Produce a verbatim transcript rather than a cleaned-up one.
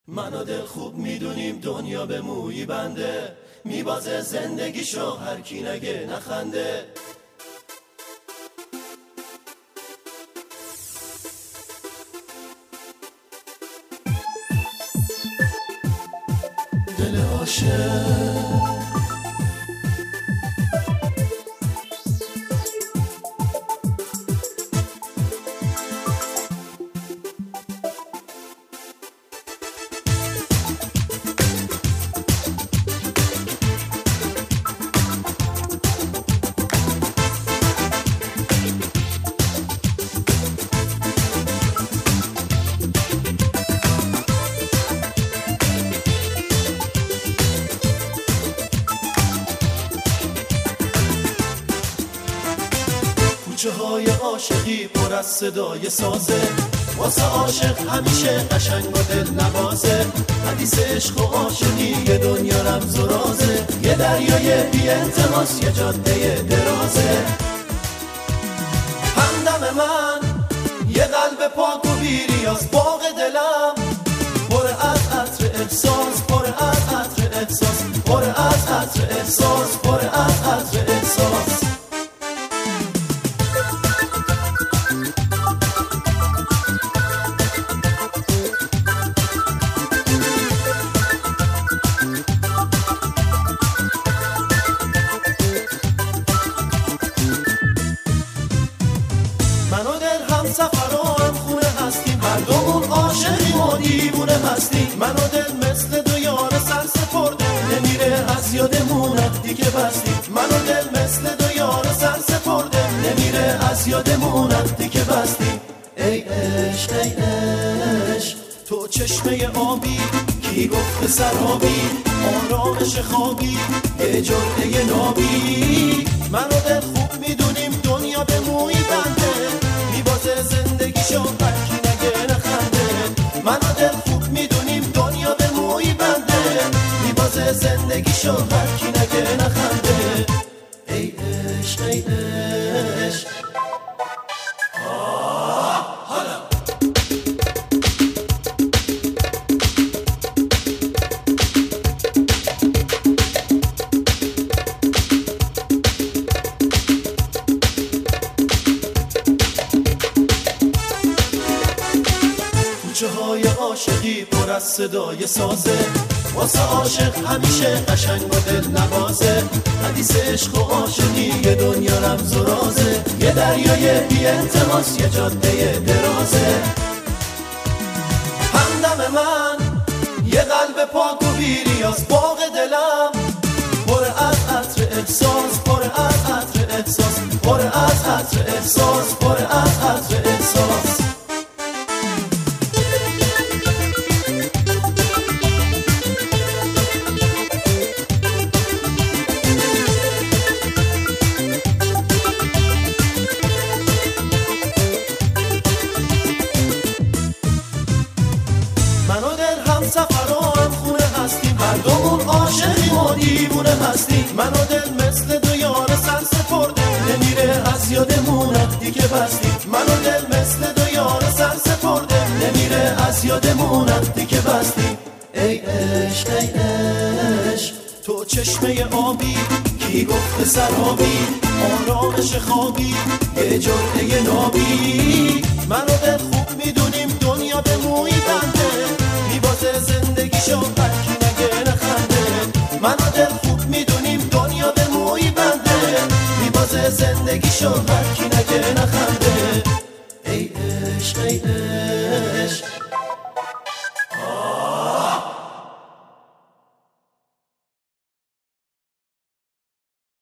من و دل خوب میدونیم دنیا به مویی بنده، میبازه زندگیشو هر کی نگه نخنده. دل عاشق کوچه های عاشقی پر از صدای سازه، واسه عاشق همیشه قشنگ و دل نوازه. حدیث عشق و عاشقی یه دنیا رمز و رازه، یه دریای بی انتهاست یه جاده درازه. همدم من یه قلب پاک و بیریاز، باغ دلم پر از عطر احساس، پر از عطر احساس، پر از عطر احساس، پر از عطر احساس. سفر و هم خونه هستیم، هر دومون عاشقیم و دیوونه هستیم. من و دل مثل دو یار سر سپرده، نمیره از یادمون وقتی که بستیم. من و دل مثل دو یار سر سپرده، نمیره از یادمون وقتی که بستیم. ای عشق ای عشق تو چشمه آبی، کی گفت سرابی، آرامش خوابی، یه جرعه نابی. من و دل خوب میدونیم دنیا به مویی بنده، میبازه زندگیشو هر کی نگه نخنده. من و دل خوب میدونیم دنیا به مویی بنده، میبازه زندگیشو هر کی نگه نخنده. ای عشق ای عشق آه حالا کوچه های عاشقی پر از صدای سازه، واسه عاشق همیشه قشنگ و دل نوازه. حدیث عشق و عاشقی یه دنیا رمز و رازه، یه دریای بی انتهاست یه جاده درازه. همدم من یه قلب پاک و بیریاز، باغ دلم پر از عطر احساس، پر از عطر احساس، پر از عطر احساس، پر از عطر احساس. من و دل هم سفر و هم خونه هستیم، هر دومون عاشقیم و دیوونه هستیم. من و دل مثل دو یار سر سپرده، نمیره از یادمون وقتی که بستیم. من و دل مثل دو یار سر سپرده، نمیره از یادمون وقتی که بستیم. ای عشق ای عشق تو چشمه آبی، کی گفت سرابی، آرامش خوابی، یه جرعه نابی. من و دل خوب میدونیم دنیا به مویی بنده، میبازه زندگیشو هر کی نگه نخنده. من و دل خوب میدونیم دنیا به مویی بنده، میبازه زندگیشو هر کی نگه نخنده.